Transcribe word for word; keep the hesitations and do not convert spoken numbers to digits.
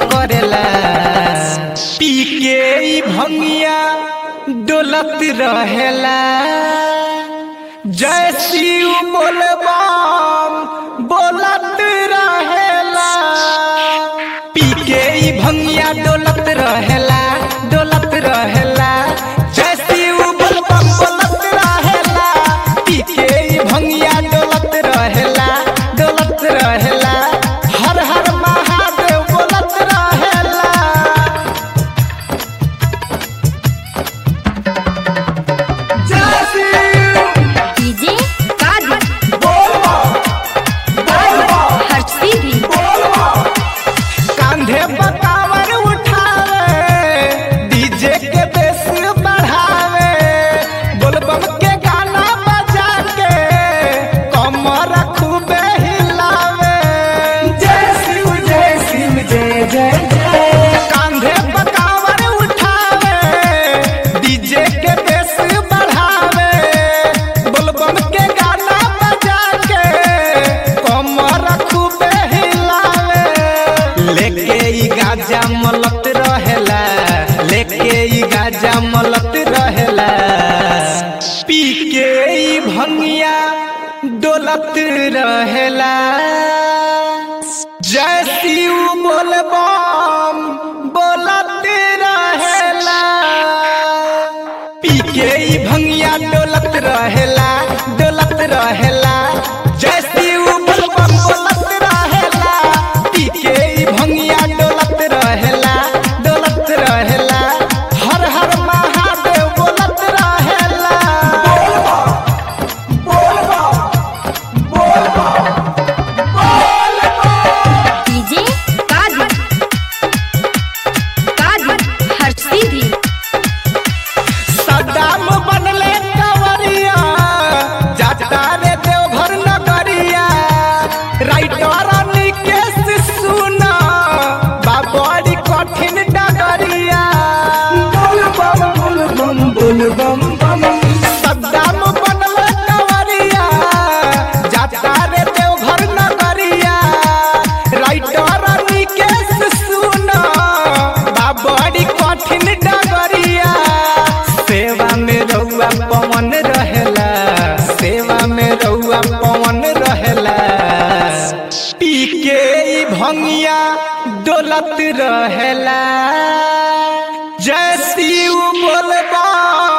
करेला। पी के ई भंगिया डोलत रहेला। जय शिव बोलबम बोलत रहेला। पी के ई भंगिया डोलत रहेला, डोलत रहेला। जय शिव बोलबम बोलत रहेला। पी के ई भंगिया डोलत रहेला, डोलत रहेला। हर हर महादेव बोलत रहेला। जय शिव डीजे काजी बोलबा बोलबा हर सीधी कांधे बकावर उठावे, डीजे के बेस बढ़ावे। बोलबम के गाना बजा के कमर खूबे हिलावे। जय शिव जय शिव जय जय जय। कांधे बकावर उठावे, डीजे के बेस बढ़ावे। बोलबम के गाना बजा के कमर खूबे हिलावे। लेके ई गाजा मलत रहेला, लेके ई गाजा मलत रहेला। पी के ई भंगिया डोलत रहेला। जय शिव बोलबम बोलत रहेला। पी के ई भंगिया डोलत रहेला, डोलत रहेला। जय शिव बोलबम बोलत रहेला। पी के ई भंगिया डोलत रहेला, डोलत रहेला। हर हर महादेव बोलत रहेला। बोलबा बोलबा बोलबा डीजे काजी काजी हर सीधी सदाम बनले कंवरिया, जाता रे देवघर नगरिया। राइटर निकेश सुना बाबड़ी कठिन डगरिया। बोलबम बोलबम बोलबम बम। सदाम बनले कंवरिया, जाता रे देवघर नगरिया। राइटर निकेश सुना बाबड़ी कठिन डगरिया। सेवा में रउआ पवन रहेला, सेवा में रउआ पवन रहेला। पी के ई भंगिया डोलत रहेला। जय शिव बोलबा